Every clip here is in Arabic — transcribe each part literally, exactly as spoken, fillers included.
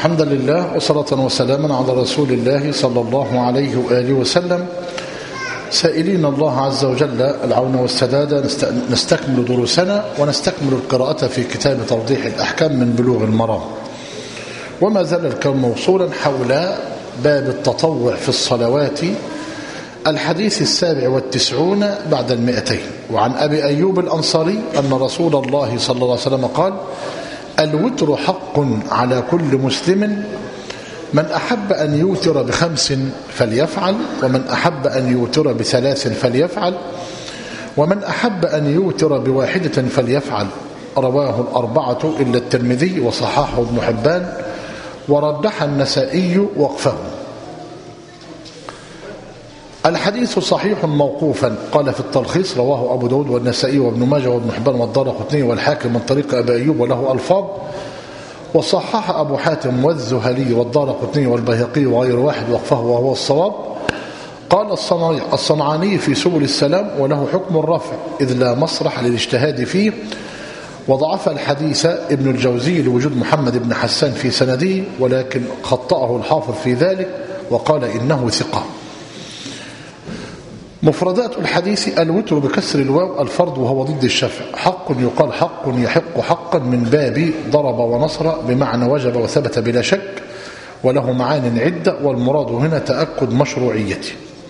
الحمد لله وصلاة وسلاما على رسول الله صلى الله عليه وآله وسلم، سائلين الله عز وجل العون والسداد. نستكمل دروسنا ونستكمل القراءة في كتاب توضيح الأحكام من بلوغ المرام، وما زال الكلام موصولا حول باب التطوع في الصلوات، الحديث السابع والتسعون بعد المئتين. وعن أبي أيوب الأنصاري أن رسول الله صلى الله عليه وسلم قال: الوتر حق على كل مسلم، من أحب أن يوتر بخمس فليفعل، ومن أحب أن يوتر بثلاث فليفعل، ومن أحب أن يوتر بواحدة فليفعل. رواه الأربعة إلا الترمذي وصححه ابن حبان ورجح النسائي وقفه. الحديث صحيح موقوفا، قال في التلخيص: رواه أبو داود والنسائي وابن ماجه وابن حبان والدارقطني والحاكم من طريق أبي أيوب وله ألفاظ، وصحح أبو حاتم والزهلي والدارقطني والبيهقي وغير واحد وقفه وهو الصواب. قال الصنعاني في سبل السلام: وله حكم الرفع إذ لا مسرح للاجتهاد فيه. وضعف الحديث ابن الجوزي لوجود محمد بن حسان في سنده، ولكن خطأه الحافظ في ذلك وقال إنه ثقة. مفردات الحديث: الوتر بكسر الواو الفرض وهو ضد الشفع، حق يقال حق يحق حقا من باب ضرب ونصر بمعنى وجب وثبت بلا شك، وله معان عدة، والمراد هنا تأكد مشروعيته.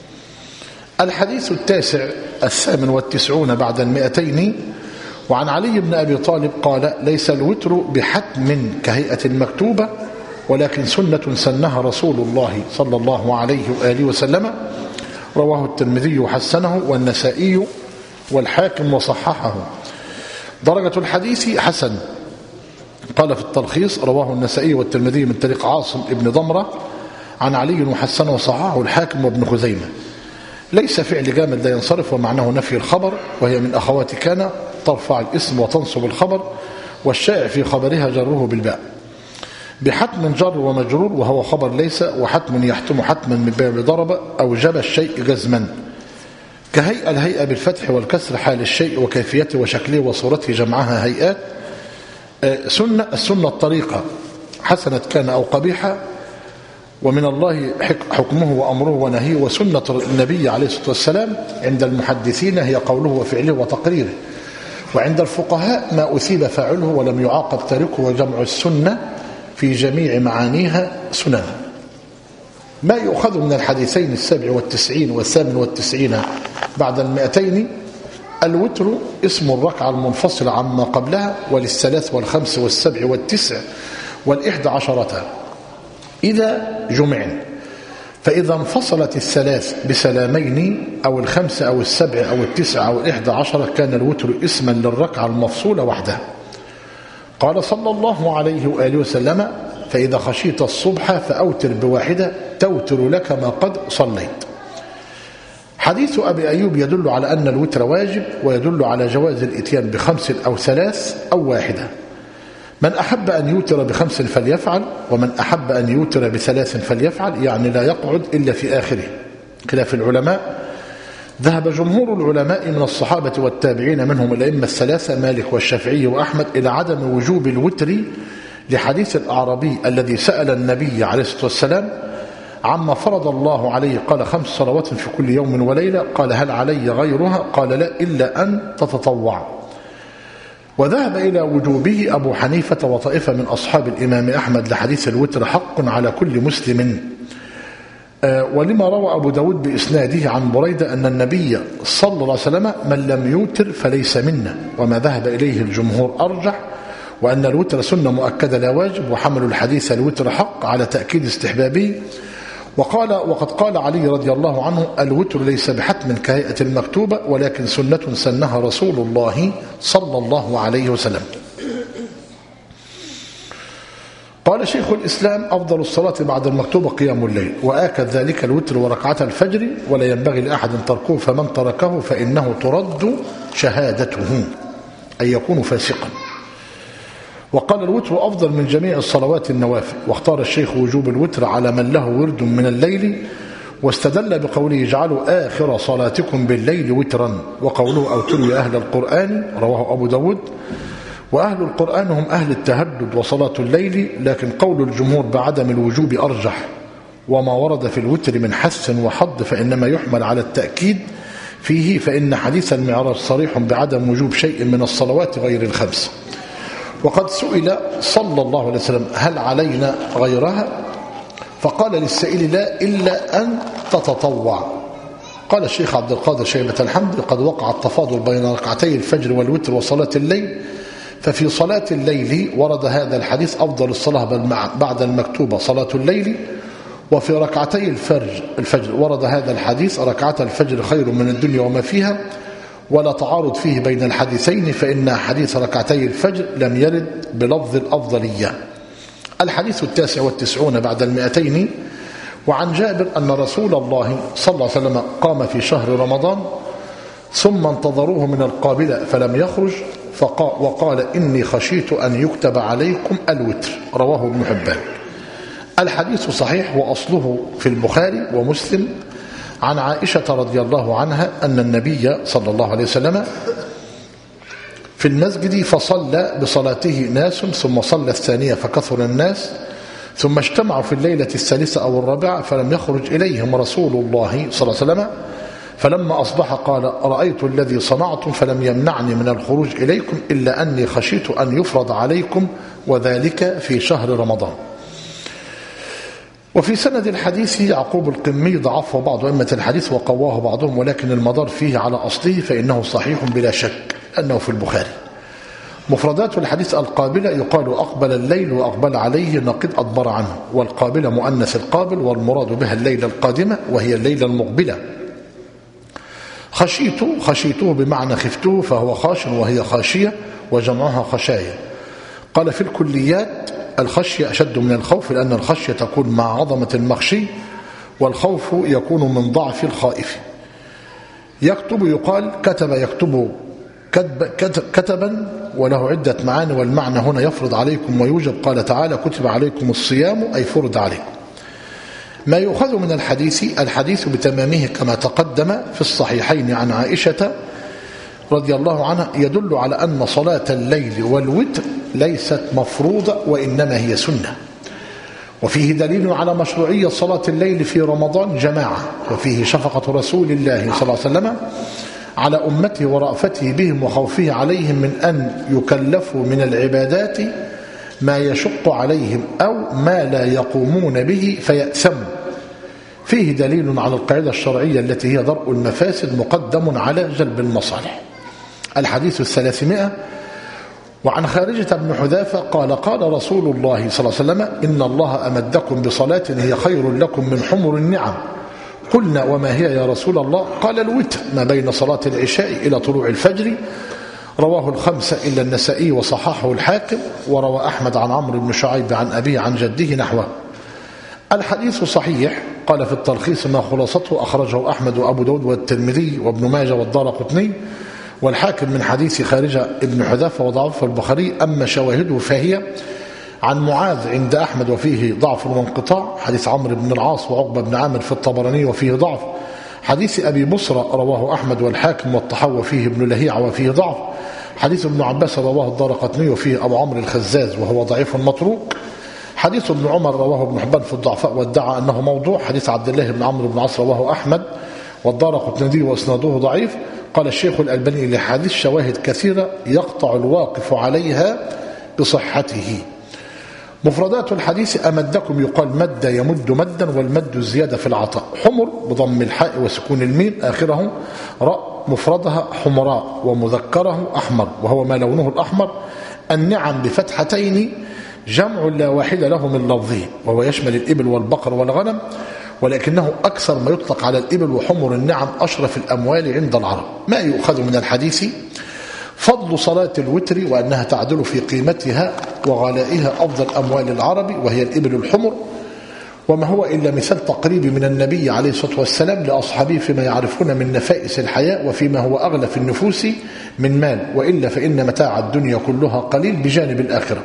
الحديث التاسع الثامن والتسعون بعد المئتين. وعن علي بن أبي طالب قال: ليس الوتر بحتم كهيئة المكتوبة، ولكن سنة سنها رسول الله صلى الله عليه وآله وسلم. رواه الترمذي وحسنه والنسائي والحاكم وصححه. درجة الحديث حسن. قال في التلخيص: رواه النسائي والترمذي من طريق عاصم ابن ضمرة عن علي وحسنه وصححه الحاكم وابن خزيمة. ليس فعل جامد لا ينصرف، ومعناه نفي الخبر، وهي من أخوات كان ترفع الاسم وتنصب الخبر، والشائع في خبرها جره بالباء. بحتم جر ومجرور وهو خبر ليس، وحتم يحتم حتما من باب ضرب أو جب الشيء جزما. كهيئة الهيئة بالفتح والكسر حال الشيء وكيفيته وشكله وصورته، جمعها هيئات. سنة السنة الطريقة حسنة كان أو قبيحة، ومن الله حكمه وأمره ونهيه. وسنة النبي عليه الصلاة والسلام عند المحدثين هي قوله وفعله وتقريره، وعند الفقهاء ما أثيب فاعله ولم يعاقب تاركه، وجمع السنة في جميع معانيها سنن. ما يؤخذ من الحديثين السابع والتسعين والثامن والتسعين بعد المئتين: الوتر اسم الركعة المنفصل عما قبلها، وللثلاث والخمس والسبع والتسع والإحدى عشرة إذا جمعن. فإذا انفصلت الثلاث بسلامين أو الخمس أو السبع أو التسع أو الإحدى عشرة كان الوتر اسما للركعة المفصولة وحدها. قال صلى الله عليه وآله وسلم: فإذا خشيت الصبح فأوتر بواحدة توتر لك ما قد صليت. حديث أبي أيوب يدل على أن الوتر واجب، ويدل على جواز الإتيان بخمس أو ثلاث أو واحدة. من أحب أن يوتر بخمس فليفعل، ومن أحب أن يوتر بثلاث فليفعل، يعني لا يقعد إلا في آخره. خلاف العلماء. ذهب جمهور العلماء من الصحابة والتابعين منهم الأئمة الثلاثة مالك والشافعي وأحمد إلى عدم وجوب الوتر، لحديث الأعرابي الذي سأل النبي عليه الصلاة والسلام عما فرض الله عليه، قال: خمس صلوات في كل يوم وليلة. قال: هل علي غيرها؟ قال: لا، إلا أن تتطوع. وذهب إلى وجوبه أبو حنيفة وطائفة من أصحاب الإمام أحمد لحديث الوتر حق على كل مسلم. ولما روى أبو داود بإسناده عن بريدة أن النبي صلى الله عليه وسلم: من لم يوتر فليس منا. وما ذهب إليه الجمهور أرجح، وأن الوتر سنة مؤكدة لا واجب، وحملوا الحديث الوتر حق على تأكيد استحبابه. وقال وقد قال علي رضي الله عنه: الوتر ليس بحتم كهيئة المكتوبة، ولكن سنة سنها رسول الله صلى الله عليه وسلم. قال شيخ الإسلام: أفضل الصلاة بعد المكتوبة قيام الليل، وآكد ذلك الوتر وركعة الفجر، ولا ينبغي لأحد تركه، فمن تركه فإنه ترد شهادته، أي يكون فاسقا. وقال: الوتر أفضل من جميع الصلوات النوافل. واختار الشيخ وجوب الوتر على من له ورد من الليل، واستدل بقوله: اجعلوا آخر صلاتكم بالليل وترا، وقوله: أوتروا يا أهل القرآن. رواه أبو داود. وأهل القرآن هم أهل التهجد وصلاة الليل، لكن قول الجمهور بعدم الوجوب أرجح، وما ورد في الوتر من حث وحض فإنما يحمل على التأكيد فيه، فإن حديث المعراج صريح بعدم وجوب شيء من الصلوات غير الخمس. وقد سئل صلى الله عليه وسلم هل علينا غيرها؟ فقال للسائل لا إلا أن تتطوع. قال الشيخ عبد القادر شيبة الحمد قد وقع التفاضل بين ركعتي الفجر والوتر وصلاة الليل، ففي صلاة الليل ورد هذا الحديث أفضل الصلاة بل بعد المكتوبة صلاة الليل، وفي ركعتي الفجر, الفجر ورد هذا الحديث ركعة الفجر خير من الدنيا وما فيها، ولا تعارض فيه بين الحديثين، فإن حديث ركعتي الفجر لم يرد بلفظ الأفضلية. الحديث التاسع والتسعون بعد المئتين، وعن جابر أن رسول الله صلى الله عليه وسلم قام في شهر رمضان ثم انتظروه من القابلة فلم يخرج وقال إني خشيت أن يكتب عليكم الوتر، رواه ابن حبان. الحديث صحيح وأصله في البخاري ومسلم عن عائشة رضي الله عنها أن النبي صلى الله عليه وسلم في المسجد فصلى بصلاته ناس ثم صلى الثانية فكثر الناس، ثم اجتمعوا في الليلة الثالثة أو الرابعة فلم يخرج إليهم رسول الله صلى الله عليه وسلم، فلما أصبح قال رأيت الذي صنعتم فلم يمنعني من الخروج إليكم إلا أني خشيت أن يفرض عليكم، وذلك في شهر رمضان. وفي سند الحديث يعقوب القمي ضعفه بعض أئمة الحديث وقواه بعضهم، ولكن المدار فيه على أصله فإنه صحيح بلا شك أنه في البخاري. مفردات الحديث القابلة يقال أقبل الليل وأقبل عليه نقد أدبر عنه، والقابلة مؤنث القابل، والمراد بها الليلة القادمة وهي الليلة المقبلة. خشيته خشيته بمعنى خفته، فهو خاش وهي خاشية وجمعها خشايا. قال في الكليات الخشية أشد من الخوف، لأن الخشية تكون مع عظمة المخشي، والخوف يكون من ضعف الخائف. يكتب يقال كتب يكتب كتب كتبا، وله عدة معاني، والمعنى هنا يفرض عليكم ويوجب. قال تعالى كتب عليكم الصيام أي فرض عليكم. ما يؤخذ من الحديث الحديث بتمامه كما تقدم في الصحيحين عن عائشة رضي الله عنها يدل على أن صلاة الليل والوتر ليست مفروضة وإنما هي سنة، وفيه دليل على مشروعية صلاة الليل في رمضان جماعة، وفيه شفقة رسول الله صلى الله عليه وسلم على أمته ورأفته بهم وخوفه عليهم من أن يكلفوا من العبادات ما يشق عليهم أو ما لا يقومون به فيأثموا. فيه دليل على القاعدة الشرعية التي هي درء المفاسد مقدم على جلب المصالح. الحديث الثلاثمائة، وعن خارجة بن حذافة قال قال رسول الله صلى الله عليه وسلم إن الله أمدكم بصلاة هي خير لكم من حمر النعم. قلنا وما هي يا رسول الله؟ قال الوتر ما بين صلاة العشاء إلى طلوع الفجر، رواه الخمسة إلا النسائي وصححه الحاكم، وروى أحمد عن عمرو بن شعيب عن أبيه عن جده نحوه. الحديث صحيح. قال في التلخيص ما خلاصته أخرجه أحمد وأبو داود والترمذي وابن ماجه والدارقطني والحاكم من حديث خارجة ابن حذافة وضعفه البخاري. أما شواهده فهي عن معاذ عند أحمد وفيه ضعف وانقطاع، حديث عمرو بن العاص وعقبة بن عامر في الطبراني وفيه ضعف، حديث أبي بصرة رواه أحمد والحاكم والطحاوي وفيه ابن لهيعة وفيه ضعف، حديث ابن عباس رواه الدارقطني وفيه أبو عمرو الخزاز وهو ضعيف متروك، حديث ابن عمر رواه ابن حبان في الضعفاء وادعى أنه موضوع، حديث عبد الله بن عمرو بن عاص رواه أحمد والدارقطني واسناده ضعيف. قال الشيخ الألباني لحديث شواهد كثيرة يقطع الواقف عليها بصحته. مفردات الحديث أمدكم يقال مد يمد مدا، والمد الزيادة في العطاء. حمر بضم الحاء وسكون الميم آخره راء، مفردها حمراء ومذكره أحمر وهو ما لونه الأحمر. النعم بفتحتين جمع لا واحد له من لفظه، وهو يشمل الإبل والبقر والغنم، ولكنه أكثر ما يطلق على الإبل، وحمر النعم أشرف الأموال عند العرب. ما يؤخذ من الحديث فضل صلاة الوتر وأنها تعدل في قيمتها وغلائها أفضل أموال العرب وهي الإبل الحمر، وما هو إلا مثال تقريبي من النبي عليه الصلاة والسلام لأصحابه فيما يعرفون من نفائس الحياة وفيما هو أغلى في النفوس من مال، وإلا فإن متاع الدنيا كلها قليل بجانب الآخرة.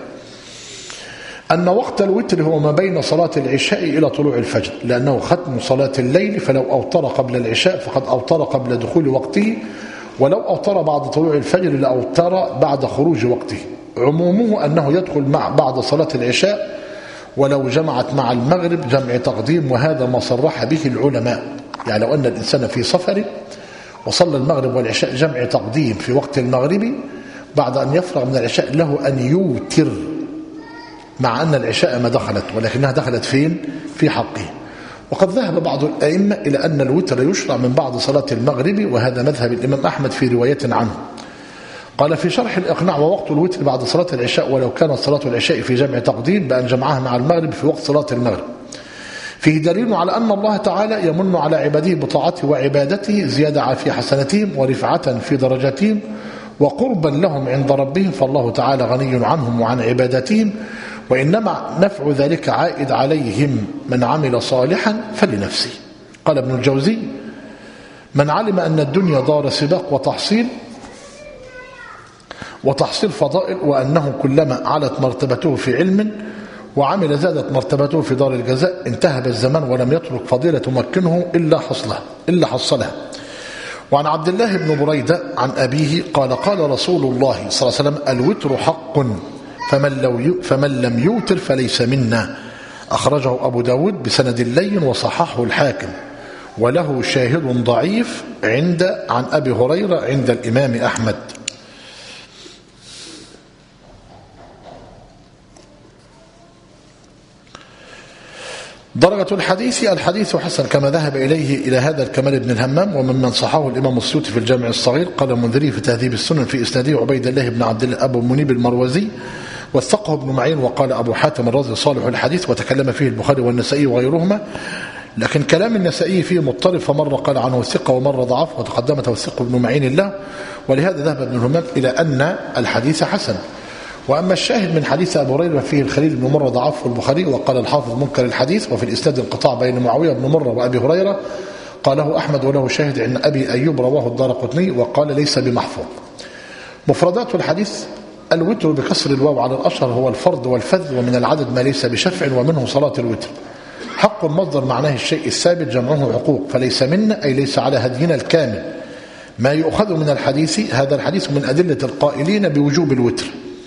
أن وقت الوتر هو ما بين صلاة العشاء إلى طلوع الفجر، لأنه ختم صلاة الليل، فلو أوتر قبل العشاء فقد أوتر قبل دخول وقته، ولو أوتر بعد طلوع الفجر لأوتر بعد خروج وقته. عمومه أنه يدخل مع بعد صلاة العشاء ولو جمعت مع المغرب جمع تقديم، وهذا ما صرح به العلماء. يعني لو أن الإنسان في سفر وصلى المغرب والعشاء جمع تقديم في وقت المغرب بعد أن يفرغ من العشاء له أن يوتر، مع أن العشاء ما دخلت ولكنها دخلت فين؟ في حقه. وقد ذهب بعض الأئمة إلى أن الوتر يشرع من بعد صلاة المغرب، وهذا مذهب الإمام أحمد في رواية عنه. قال في شرح الإقناع: ووقت الوتر بعد صلاة العشاء ولو كانت صلاة العشاء في جمع تقديم بأن جمعها مع المغرب في وقت صلاة المغرب. فيه دليل على أن الله تعالى يمن على عباده بطاعته وعبادته زيادة في حسناتهم ورفعة في درجاتهم وقربا لهم عند ربهم، فالله تعالى غني عنهم وعن عباداتهم، وإنما نفع ذلك عائد عليهم، من عمل صالحا فلنفسه. قال ابن الجوزي: من علم أن الدنيا دار سباق وتحصيل وتحصيل فضائل، وأنه كلما علت مرتبته في علم وعمل زادت مرتبته في دار الجزاء، انتهب الزمان ولم يترك فضيلة تمكنه إلا حصلها إلا حصلها. وعن عبد الله بن بريدة عن أبيه قال: قال رسول الله صلى الله عليه وسلم: الوتر حق، فمن, لو فمن لم يوتر فليس منا. أخرجه أبو داود بسند لين وصححه الحاكم، وله شاهد ضعيف عند عن أبي هريرة عند الإمام أحمد. درجة الحديث: الحديث حسن كما ذهب إليه إلى هذا الكمال بن الهمام، وممن صححه الإمام السيوطي في الجامع الصغير. قال المنذري في تهذيب السنن في إسناده عبيد الله بن عبد الله أبو منيب المروزي، وثقه ابن معين. وقال أبو حاتم الرازي صالح الحديث، وتكلم فيه البخاري والنسائي وغيرهما، لكن كلام النسائي فيه مضطرب، فمرة قال عنه ثقة ومرة ضعف، وتقدم توثيق ابن معين له، ولهذا ذهب ابن الهمام إلى أن الحديث حسن. وأما الشاهد من حديث أبو هريرة فيه الخليل بن مرة ضعفه البخاري، وقال الحافظ منكر الحديث، وفي الإسناد انقطاع بين معاوية بن مرة وأبي هريرة، قاله أحمد وله شاهد عند أبي أيوب رواه الدارقطني، وقال ليس بمحفوظ. مفردات الحديث: الوتر بكسر الواو على الأشهر هو الفرد والفذ، ومن العدد ما ليس بشفع، ومنه صلاة الوتر. حق مصدر معناه الشيء الثابت، جمعه حقوق، فليس منا أي ليس على هدينا الكامل. ما يؤخذ من الحديث: هذا الحديث من أدلة القائلين بوجوب الوتر.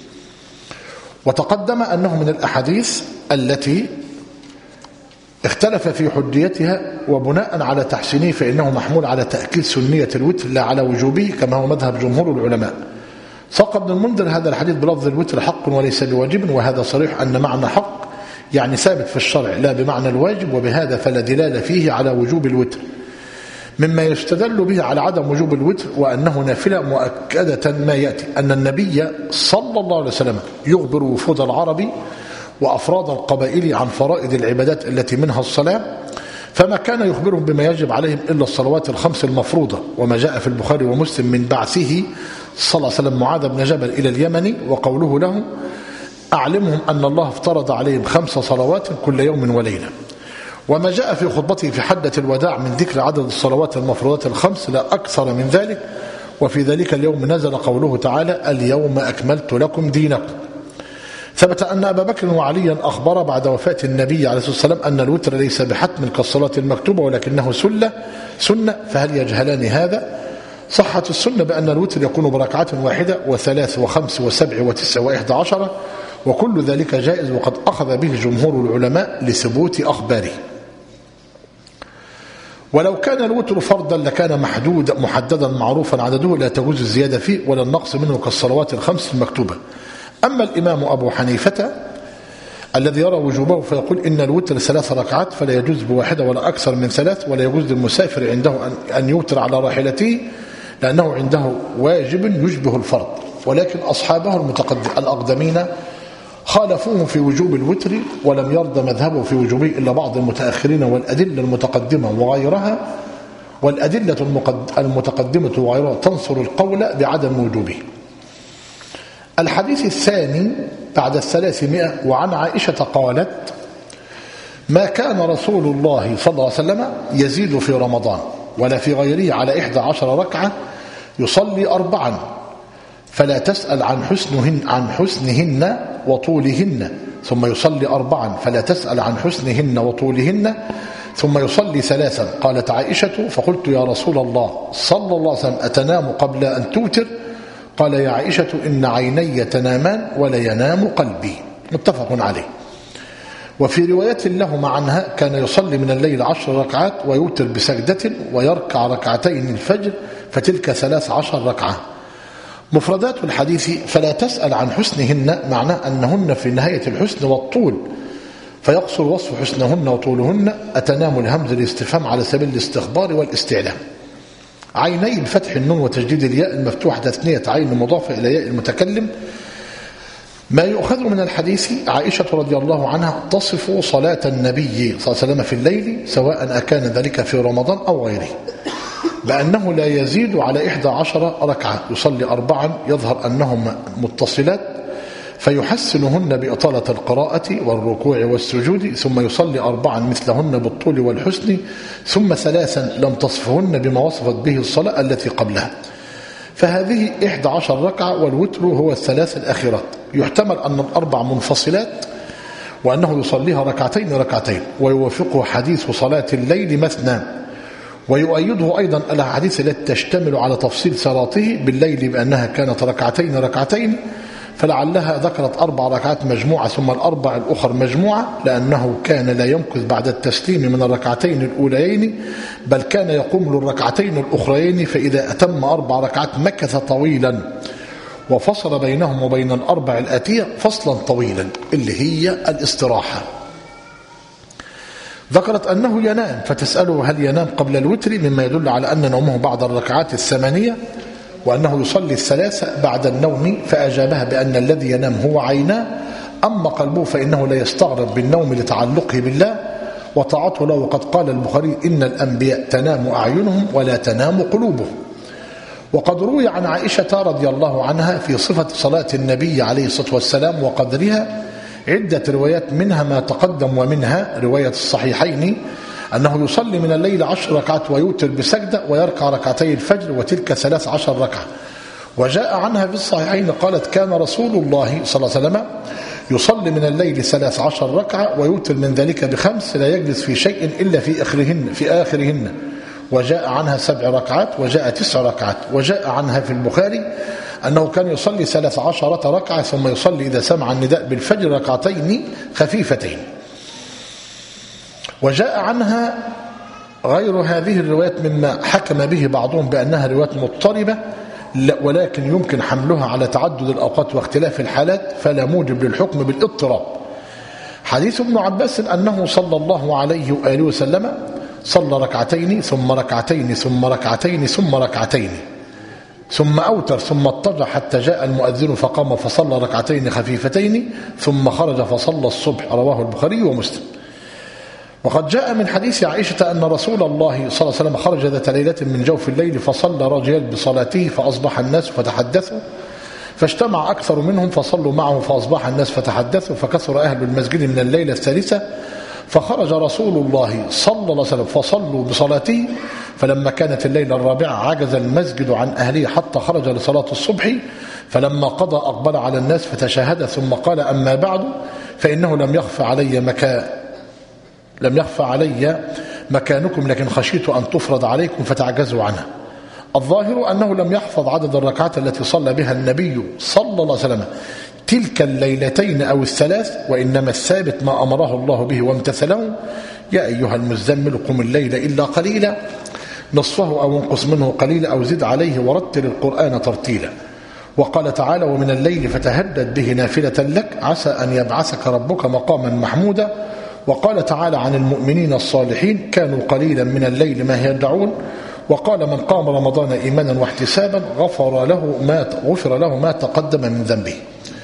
وتقدم أنه من الأحاديث التي اختلف في حجيتها، وبناء على تحسينه فإنه محمول على تأكيد سنية الوتر لا على وجوبه، كما هو مذهب جمهور العلماء. ساق ابن المنذر هذا الحديث بلفظ الوتر حق وليس بواجب، وهذا صريح أن معنى حق يعني ثابت في الشرع لا بمعنى الواجب، وبهذا فلا دلالة فيه على وجوب الوتر. مما يستدل به على عدم وجوب الوتر وأنه نافلة مؤكدة ما يأتي أن النبي صلى الله عليه وسلم يخبر وفود العرب وأفراد القبائل عن فرائض العبادات التي منها الصلاة، فما كان يخبرهم بما يجب عليهم إلا الصلوات الخمس المفروضة. وما جاء في البخاري ومسلم من بعثه صلى الله عليه وسلم معاذ بن جبل إلى اليمن، وقوله له: أعلمهم أن الله افترض عليهم خمس صلوات كل يوم وليلة. وما جاء في خطبته في حدة الوداع من ذكر عدد الصلوات المفروضات الخمس لا أكثر من ذلك. وفي ذلك اليوم نزل قوله تعالى: اليوم أكملت لكم دينكم. ثبت أن أبا بكر وعليا أخبر بعد وفاة النبي عليه الصلاة والسلام أن الوتر ليس بحتم كالصلاة المكتوبة، ولكنه سنة سنة فهل يجهلان هذا؟ صحت السنة بأن الوتر يكون بركعة واحدة وثلاث وخمس وسبع وتسع وإحدى عشرة، وكل ذلك جائز، وقد أخذ به جمهور العلماء لثبوت أخباره. ولو كان الوتر فرضا لكان محدود محددا معروفا عدده، لا تجوز الزيادة فيه ولا النقص منه كالصلوات الخمس المكتوبة. أما الإمام أبو حنيفة الذي يرى وجوبه فيقول إن الوتر ثلاث ركعات فلا يجوز بواحدة ولا أكثر من ثلاث، ولا يجوز للمسافر عنده أن يوتر على راحلته لأنه عنده واجب يشبه الفرض. ولكن أصحابه المتقدم الأقدمين خالفوه في وجوب الوتر، ولم يرضى مذهبه في وجوبه إلا بعض المتأخرين والأدلة المتقدمة وغيرها، والأدلة المتقدمة وغيرها تنصر القول بعدم وجوبه. الحديث الثاني بعد الثلاثمائة، وعن عائشة قالت: ما كان رسول الله صلى الله عليه وسلم يزيد في رمضان ولا في غيره على إحدى عشر ركعة، يصلي أربعا فلا تسأل عن حسنهن, عن حسنهن وطولهن، ثم يصلي أربعا فلا تسأل عن حسنهن وطولهن، ثم يصلي ثلاثا. قالت عائشة فقلت يا رسول الله صلى الله عليه وسلم أتنام قبل أن توتر؟ قال يا عائشة إن عيني تنامان ولا ينام قلبي. متفق عليه. وفي رواية لهما عنها كان يصلي من الليل عشر ركعات ويوتر بسجدة ويركع ركعتين الفجر فتلك ثلاث عشر ركعة. مفردات الحديث فلا تسأل عن حسنهن، معناه أنهن في نهاية الحسن والطول، فيقصر وصف حسنهن وطولهن. أتنام الهمز الاستفهام على سبيل الاستخبار والاستعلام. عيني بفتح النون وتجديد الياء المفتوحة تثنية عين مضافة إلى ياء المتكلم. ما يؤخذ من الحديث عائشة رضي الله عنها تصف صلاة النبي صلى الله عليه وسلم في الليل سواء أكان ذلك في رمضان أو غيره بأنه لا يزيد على إحدى عشر ركعة، يصلي أربعا يظهر أنهم متصلات فيحسنهن بإطالة القراءة والركوع والسجود، ثم يصلي أربعا مثلهن بالطول والحسن، ثم ثلاثا لم تصفهن بما وصفت به الصلاة التي قبلها. فهذه إحدى عشر ركعة والوتر هو الثلاث الأخيرات. يحتمل أن الأربع منفصلات وأنه يصليها ركعتين ركعتين، ويوافقه حديث صلاة الليل مثنى، ويؤيده أيضا الأحاديث التي تشتمل على تفصيل صلاته بالليل بأنها كانت ركعتين ركعتين، فلعلها ذكرت أربع ركعات مجموعة ثم الأربع الأخر مجموعة، لأنه كان لا يمكث بعد التسليم من الركعتين الأوليين، بل كان يقوم للركعتين الأخرين، فإذا أتم أربع ركعات مكث طويلا وفصل بينهم وبين الأربع الآتية فصلا طويلا اللي هي الاستراحة. ذكرت أنه ينام، فتسأله هل ينام قبل الوتر، مما يدل على أن نومه بعد الركعات الثمانية، وأنه يصلي الثلاثة بعد النوم، فأجابها بأن الذي ينام هو عيناه، أما قلبه فإنه لا يستغرب بالنوم لتعلقه بالله وطاعته له. وقد قال البخاري إن الأنبياء تنام أعينهم ولا تنام قلوبهم. وقد روي عن عائشة رضي الله عنها في صفة صلاة النبي عليه الصلاة والسلام وقدرها عدة روايات، منها ما تقدم ومنها رواية الصحيحين أنه يصلي من الليل عشر ركعات ويوتر بسجدة ويركع ركعتي الفجر وتلك ثلاث عشر ركعة. وجاء عنها في الصحيحين قالت كان رسول الله صلى الله عليه وسلم يصلي من الليل ثلاث عشر ركعة ويوتر من ذلك بخمس لا يجلس في شيء إلا في آخرهن, في آخرهن. وجاء عنها سبع ركعات وجاء تسع ركعات. وجاء عنها في البخاري أنه كان يصلي ثلاث عشرة ركعة ثم يصلي إذا سمع النداء بالفجر ركعتين خفيفتين. وجاء عنها غير هذه الروايات مما حكم به بعضهم بأنها روايات مضطربة، ولكن يمكن حملها على تعدد الأوقات واختلاف الحالات، فلا موجب للحكم بالاضطراب. حديث ابن عباس أنه صلى الله عليه وآله وسلم صلى ركعتين ثم ركعتين ثم ركعتين ثم ركعتين ثم أوتر ثم اضطجع حتى جاء المؤذن فقام فصلى ركعتين خفيفتين ثم خرج فصلى الصبح. رواه البخاري ومسلم. وقد جاء من حديث عائشة أن رسول الله صلى الله عليه وسلم خرج ذات ليلة من جوف الليل فصلى رجال بصلاته فأصبح الناس فتحدثوا، فاجتمع أكثر منهم فصلوا معه فأصبح الناس فتحدثوا، فكثر أهل المسجد من الليلة الثالثة، فخرج رسول الله صلى الله عليه وسلم فصلوا بصلاته، فلما كانت الليلة الرابعة عجز المسجد عن أهله حتى خرج لصلاة الصبح، فلما قضى أقبل على الناس فتشاهد ثم قال أما بعد فإنه لم يخفى علي مكان لم يخفى علي مكانكم لكن خشيت أن تفرض عليكم فتعجزوا عنها. الظاهر أنه لم يحفظ عدد الركعات التي صلى بها النبي صلى الله عليه وسلم تلك الليلتين أو الثلاث، وإنما الثابت ما أمره الله به وامتثله: يا أيها المزمل قم الليل إلا قليلا نصفه أو انقص منه قليلا أو زد عليه ورتل القرآن ترتيلا. وقال تعالى: ومن الليل فتهدد به نافلة لك عسى أن يبعثك ربك مقاما محمودا. وقال تعالى عن المؤمنين الصالحين: كانوا قليلا من الليل ما يدعون. وقال: من قام رمضان إيمانا واحتسابا غفر له ما غفر له ما تقدم من ذنبه.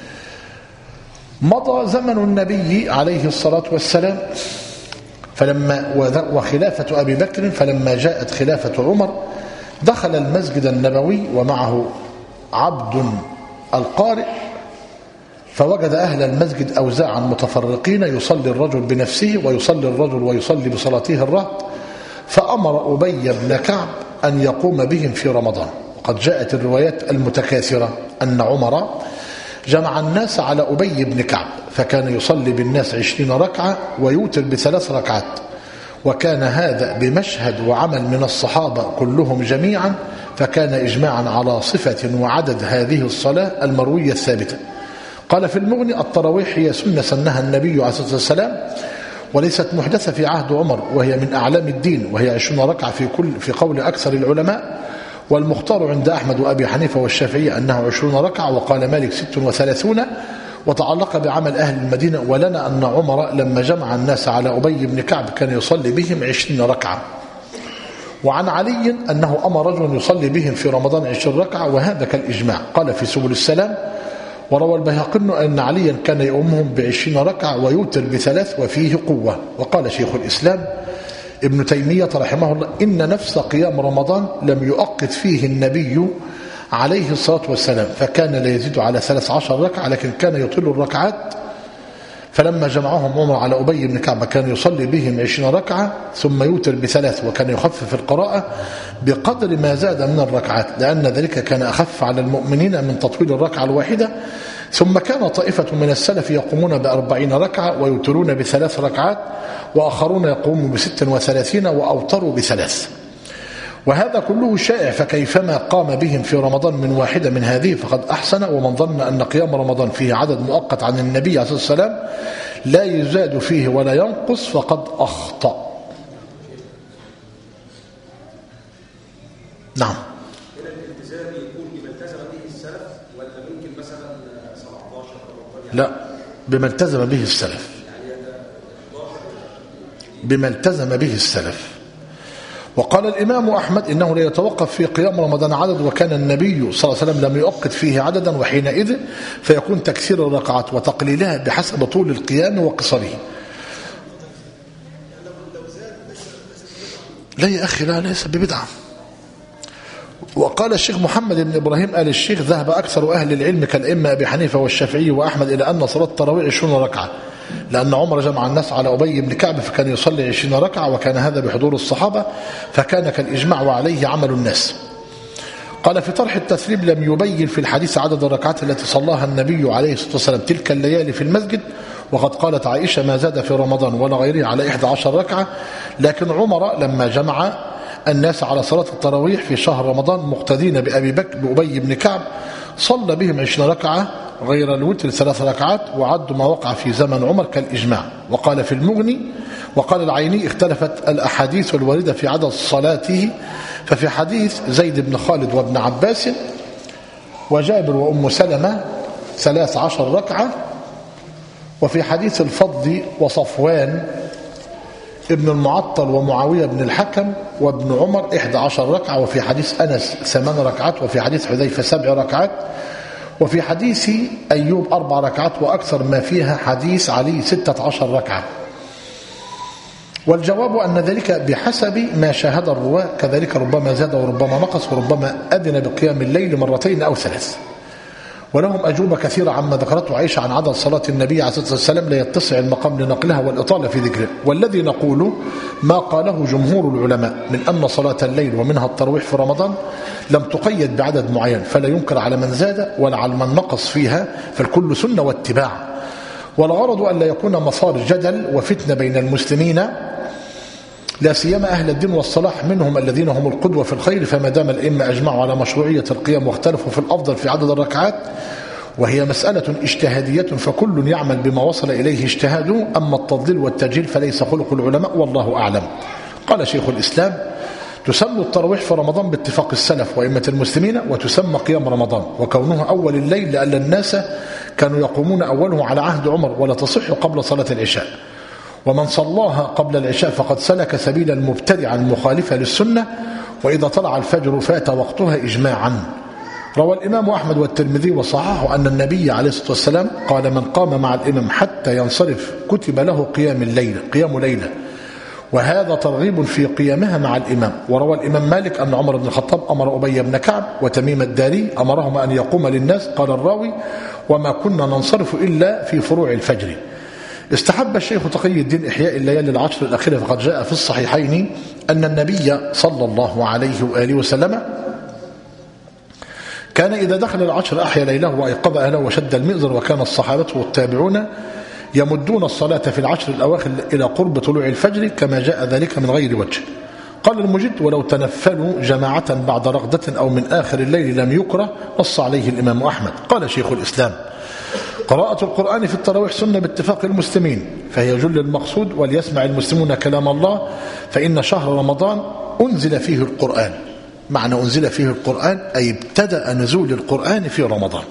مضى زمن النبي عليه الصلاة والسلام فلما وخلافة أبي بكر، فلما جاءت خلافة عمر دخل المسجد النبوي ومعه عبد القارئ، فوجد أهل المسجد أوزاعا متفرقين، يصلي الرجل بنفسه ويصلي الرجل ويصلي بصلاته الرهط، فأمر أبي بن كعب أن يقوم بهم في رمضان. وقد جاءت الروايات المتكاثرة أن عمر جمع الناس على أبي بن كعب، فكان يصلي بالناس عشرين ركعة ويوتر بثلاث ركعات، وكان هذا بمشهد وعمل من الصحابة كلهم جميعا، فكان إجماعا على صفة وعدد هذه الصلاة المروية الثابتة. قال في المغني: التراويح هي سنة سنها النبي عليه الصلاة والسلام، وليست محدثة في عهد عمر، وهي من أعلام الدين، وهي عشرون ركعة في كل في قول أكثر العلماء، والمختار عند أحمد وأبي حنيفة والشافعية أنه عشرون ركعة، وقال مالك ست وثلاثون، وتعلق بعمل أهل المدينة. ولنا أن عمر لما جمع الناس على أبي بن كعب كان يصلي بهم عشرين ركعة. وعن علي أنه أمر رجل يصلي بهم في رمضان عشرين ركعة، وهذا كالإجماع. قال في سبل السلام: وروى البيهقي أن عليا كان يؤمهم بعشرين ركعة ويوتر بثلاث وفيه قوة. وقال شيخ الإسلام ابن تيمية رحمه الله: إن نفس قيام رمضان لم يؤقت فيه النبي عليه الصلاة والسلام، فكان لا يزيد على ثلاث عشر ركعة، لكن كان يطيل الركعات. فلما جمعهم عمر على أبي بن كعب كان يصلي بهم عشرين ركعة ثم يوتر بثلاث، وكان يخفف القراءة بقدر ما زاد من الركعات، لأن ذلك كان أخف على المؤمنين من تطويل الركعة الواحدة. ثم كان طائفة من السلف يقومون بأربعين ركعة ويوترون بثلاث ركعات، وآخرون يقومون بست وثلاثين وأوتروا بثلاث. وهذا كله شائع، فكيفما قام بهم في رمضان من واحدة من هذه فقد أحسن. ومن ظن أن قيام رمضان فيه عدد مؤقت عن النبي عليه الصلاة والسلام لا يزاد فيه ولا ينقص فقد أخطأ. نعم. الالتزام يكون بما التزم به السلف، ولا ممكن مثلا سبعتاشر أو لا، بما التزم به السلف، بما التزم به السلف. وقال الإمام أحمد إنه لا يتوقف في قيام رمضان عدد، وكان النبي صلى الله عليه وسلم لم يؤقت فيه عددا، وحينئذ فيكون تكثير الركعات وتقليلها بحسب طول القيام وقصره. لا يا أخي، لا، ليس ببدعة. وقال الشيخ محمد بن إبراهيم آل الشيخ: ذهب أكثر أهل العلم كالأئمة أبي حنيفة والشافعي وأحمد إلى أن صلاة التراويح عشرون ركعة، لأن عمر جمع الناس على أبي بن كعب فكان يصلي عشرين ركعة، وكان هذا بحضور الصحابة، فكان كالإجماع وعليه عمل الناس. قال في طرح التثريب: لم يبين في الحديث عدد الركعات التي صلاها النبي عليه الصلاة والسلام تلك الليالي في المسجد، وقد قالت عائشة: ما زاد في رمضان ولا غيره على إحدى عشر ركعة. لكن عمر لما جمع الناس على صلاة التراويح في شهر رمضان مقتدين بأبي بكر بأبي بن كعب صلى بهم عشرين ركعة غير الوتر ثلاث ركعات، وعد ما وقع في زمن عمر كالإجماع. وقال في المغني: وقال العيني: اختلفت الأحاديث الواردة في عدد صلاته، ففي حديث زيد بن خالد وابن عباس وجابر وأم سلمة ثلاث عشر ركعة، وفي حديث الفضل وصفوان ابن المعطل ومعاوية بن الحكم وابن عمر إحدى عشر ركعة، وفي حديث أنس ثمان ركعات، وفي حديث حذيفة سبع ركعات، وفي حديث أيوب أربع ركعات، وأكثر ما فيها حديث علي ستة عشر ركعة. والجواب أن ذلك بحسب ما شاهد الرواة، كذلك ربما زاد وربما نقص، وربما أذن بقيام الليل مرتين أو ثلاث. ولهم أجوبة كثيرة عما ذكرته عائشة عن عدد صلاة النبي عليه الصلاة والسلام لا يتسع المقام لنقلها والإطالة في ذكره. والذي نقول ما قاله جمهور العلماء من أن صلاة الليل ومنها التراويح في رمضان لم تقيد بعدد معين، فلا ينكر على من زاد ولا على من نقص فيها، فالكل سنة واتباع. والغرض أن لا يكون مصار جدل وفتنة بين المسلمين، لا سيما أهل الدين والصلاح منهم الذين هم القدوة في الخير. فما دام الأئمة أجمعوا على مشروعية القيام واختلفوا في الأفضل في عدد الركعات، وهي مسألة اجتهادية فكل يعمل بما وصل إليه اجتهاده، أما التضليل والتجهيل فليس خلق العلماء والله أعلم. قال شيخ الإسلام: تسمى التراويح في رمضان باتفاق السلف وأئمة المسلمين، وتسمى قيام رمضان، وكونه أول الليل لأن الناس كانوا يقومون أوله على عهد عمر، ولا تصح قبل صلاة العشاء، ومن صلاها قبل العشاء فقد سلك سبيلا مبتدعا مخالفا للسنة، وإذا طلع الفجر فات وقتها إجماعا. روى الإمام أحمد والترمذي وصححه أن النبي عليه الصلاة والسلام قال: من قام مع الإمام حتى ينصرف كتب له قيام الليل قيام ليلة، وهذا ترغيب في قيامها مع الإمام. وروى الإمام مالك أن عمر بن الخطاب أمر أبي بن كعب وتميم الداري أمرهما أن يقوم للناس. قال الراوي: وما كنا ننصرف إلا في فروع الفجر. استحب الشيخ تقي الدين إحياء الليالي العشر الأخيرة، فقد جاء في الصحيحين أن النبي صلى الله عليه وآله وسلم كان إذا دخل العشر أحيا ليله وأيقظ أهله وشد المئزر، وكان الصحابة والتابعون يمدون الصلاة في العشر الأواخر إلى قرب طلوع الفجر كما جاء ذلك من غير وجه. قال المجد ولو تنفلوا جماعة بعد رغدة أو من آخر الليل لم يكره، نص عليه الإمام أحمد. قال شيخ الإسلام قراءة القرآن في التراويح سنة باتفاق المسلمين، فهي جل المقصود، وليسمع المسلمون كلام الله، فإن شهر رمضان أنزل فيه القرآن. معنى أنزل فيه القرآن أي ابتدأ نزول القرآن في رمضان،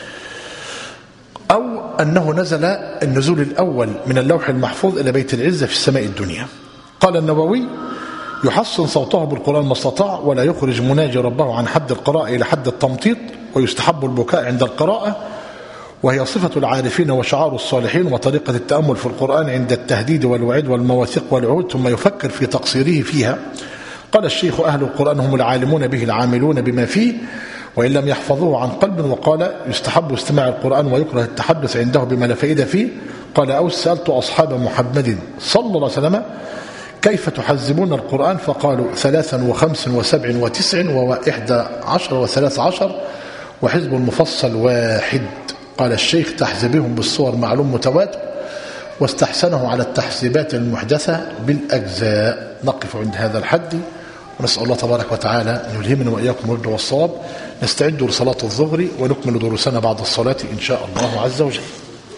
أو أنه نزل النزول الأول من اللوح المحفوظ إلى بيت العزة في السماء الدنيا. قال النووي يحسن صوته بالقرآن ما استطاع، ولا يخرج مناجي ربه عن حد القراءة إلى حد التمطيط، ويستحب البكاء عند القراءة، وهي صفة العارفين وشعار الصالحين، وطريقة التأمل في القرآن عند التهديد والوعيد والمواثيق والعهود، ثم يفكر في تقصيره فيها. قال الشيخ أهل القرآن هم العالمون به العاملون بما فيه وإن لم يحفظوه عن قلب. وقال يستحب استماع القرآن ويكره التحدث عنده بما لا فائدة فيه. قال أوس سألت أصحاب محمد صلى الله عليه وسلم كيف تحزبون القرآن؟ فقالوا ثلاثا وخمس وسبع وتسع وإحدى عشر وثلاث عشر وحزب المفصل واحد. قال الشيخ تحزبهم بالصور معلوم متواتر، واستحسنه على التحزيبات المحدثة بالأجزاء. نقف عند هذا الحد، ونسأل الله تبارك وتعالى أن يلهمنا وإياكم الرشد والصواب. نستعد لصلاة الظهر ونكمل دروسنا بعد الصلاة إن شاء الله عز وجل.